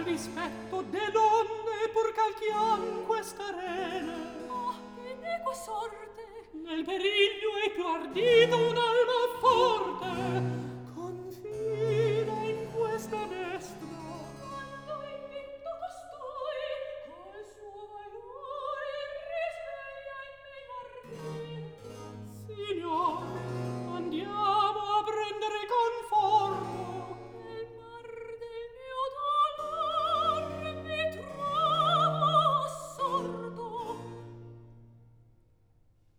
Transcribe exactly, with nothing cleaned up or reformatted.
dispetto dell'onde pur calchiam questa rene. Ah, ed equa sorte! Nel periglio è più ardito